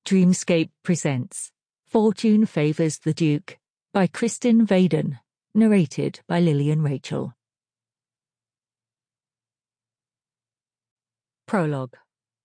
Dreamscape presents Fortune Favours the Duke by Kristin Vaden, narrated by Lillian Rachel. Prologue.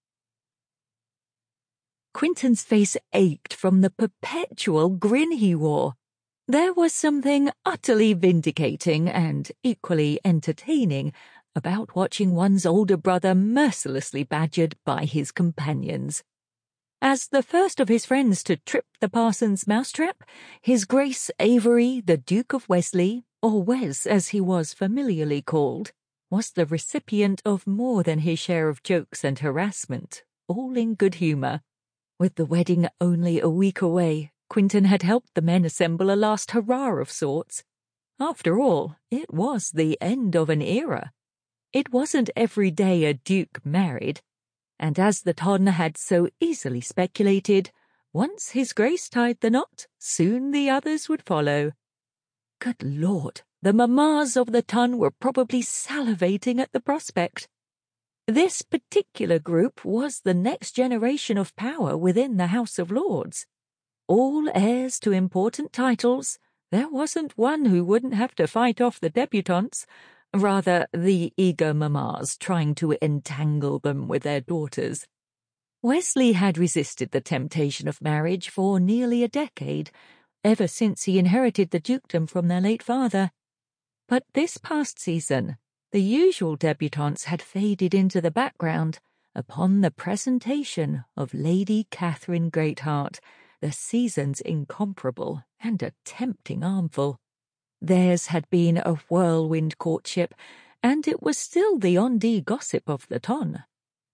Quentin's face ached from the perpetual grin he wore. There was something utterly vindicating and equally entertaining about watching one's older brother mercilessly badgered by his companions. As the first of his friends to trip the parson's mousetrap, His Grace Avery, the Duke of Wesley, or Wes as he was familiarly called, was the recipient of more than his share of jokes and harassment, all in good humour. With the wedding only a week away, Quentin had helped the men assemble a last hurrah of sorts. After all, it was the end of an era. It wasn't every day a duke married. And as the Ton had so easily speculated, once His Grace tied the knot, soon the others would follow. Good Lord, the mammas of the Ton were probably salivating at the prospect. This particular group was the next generation of power within the House of Lords. All heirs to important titles, there wasn't one who wouldn't have to fight off the debutantes, rather the eager mammas trying to entangle them with their daughters. Wesley had resisted the temptation of marriage for nearly a decade, ever since he inherited the dukedom from their late father. But this past season, the usual debutantes had faded into the background upon the presentation of Lady Catherine Greatheart, the season's incomparable and a tempting armful. Theirs had been a whirlwind courtship, and it was still the on-dee gossip of the Ton.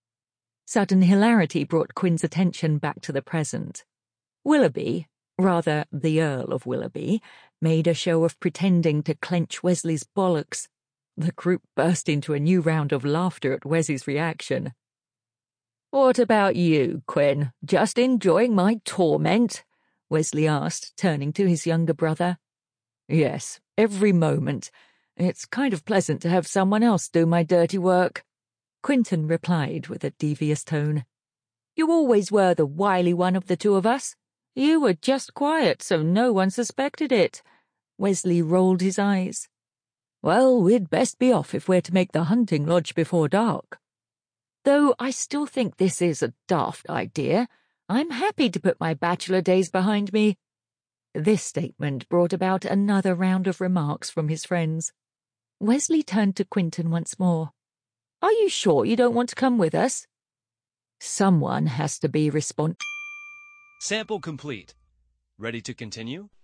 Sudden hilarity brought Quin's attention back to the present. Willoughby, rather the Earl of Willoughby, made a show of pretending to clench Wesley's bollocks. The group burst into a new round of laughter at Wes's reaction. "What about you, Quin? Just enjoying my torment?" Wesley asked, turning to his younger brother. "Yes, every moment. It's kind of pleasant to have someone else do my dirty work," Quentin replied with a devious tone. "You always were the wily one of the two of us. You were just quiet, so no one suspected it." Wesley rolled his eyes. "Well, we'd best be off if we're to make the hunting lodge before dark. Though I still think this is a daft idea. I'm happy to put my bachelor days behind me." This statement brought about another round of remarks from his friends. Wesley turned to Quentin once more. "Are you sure you don't want to come with us?" "Someone has to be responsible." Sample complete. Ready to continue?